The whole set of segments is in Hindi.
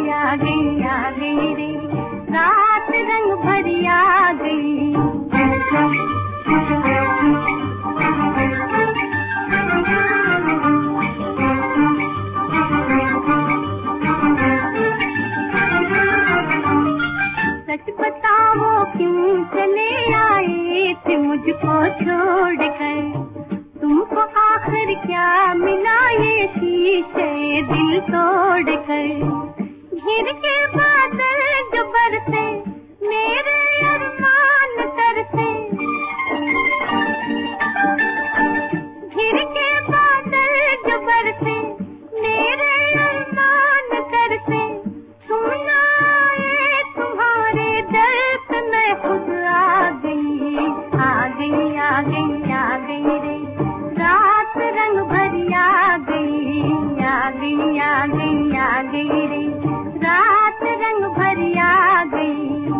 आ गई रे, रात रंग भरी आ गई। सच बताओ क्यों चले आए थे मुझको छोड़ कर, तुमको आखिर क्या मिला ये शीशे दिल तोड़ कर। घिर के बादल जो बरसे मेरे अरमान तरसे, घिर के बादल जो बरसे मेरे अरमान तरसे। तुम ना आए तुम्हारे दर्द में खुद आ गई, आ गई आ गई आ गई रे, रात रंग भरी आ गई, आ गई आ गई आ गई रे, रात रंग भरी आ गई।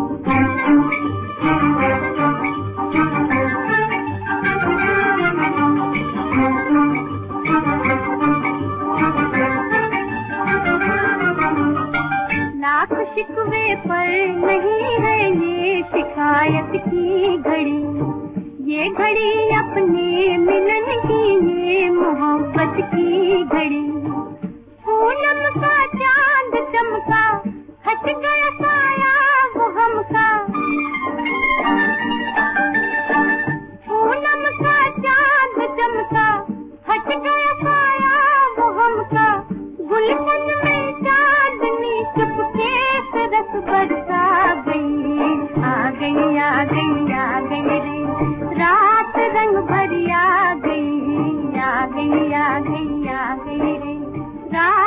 लाख शिकवे पर नहीं है ये शिकायत की घड़ी, ये घड़ी अपने मिलन की, ये मोहब्बत की घड़ी। पूनम का चांद चमका, हट गया साया वो हमका। पूनम का चांद चमका, हट गया साया वो हमका। गुलशन में चांदनी चुपके से रस बरसा गई, आ गई आ गई आ गई रे, रात रंग भरी आ गई, आ गई आ गई आ गई रे, रात